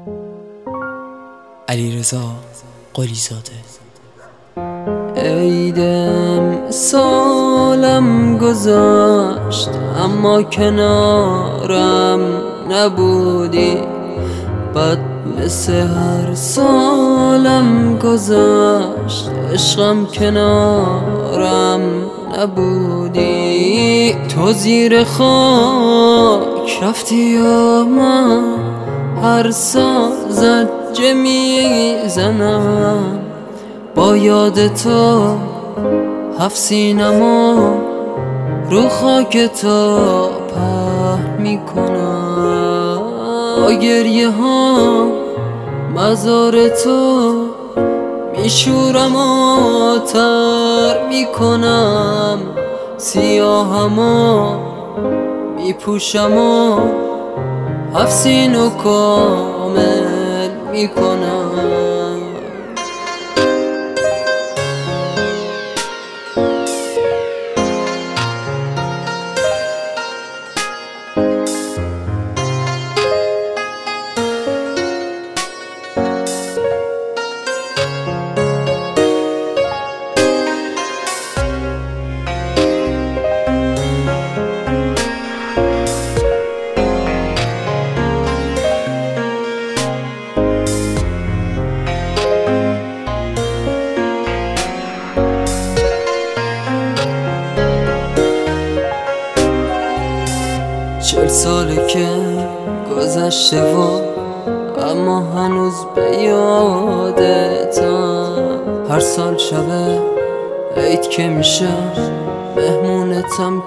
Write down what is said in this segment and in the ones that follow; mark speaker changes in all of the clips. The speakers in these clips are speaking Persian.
Speaker 1: علیرضا قلیزاده.
Speaker 2: عیدم سالم گذشت اما کنارم نبودی، بد مثل هر سالم گذشت عشقم کنارم نبودی. تو زیر خاک رفتی یا من هر سال زجه میزنم، با یاد تو هفت سینما رو خاک تو پهن میکنم. با گریه ها مزار تو میشورم و تر میکنم، سیاهمو میپوشم و هفت سینو کامل میکنم. چهل ساله که گذشته و اما هنوز به یادتم. هر سال شب عید که میشه مهمونتم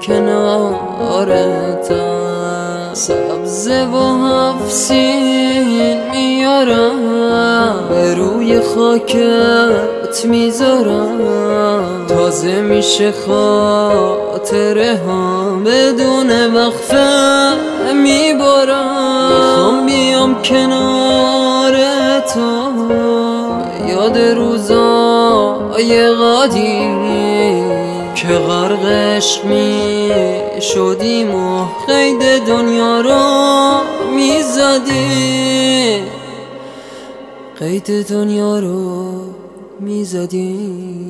Speaker 2: کنارتم. سبزه و هفت سین میارم به روی خاکت میذارم، تازه میشه خاطره ها بدون وقفه میبارم. میخوام بیام کنار تو یاد روزای قدیم که غرق عشق میشدیم و قید دنیا رو میزدیم، قید دنیا رو میزدیم.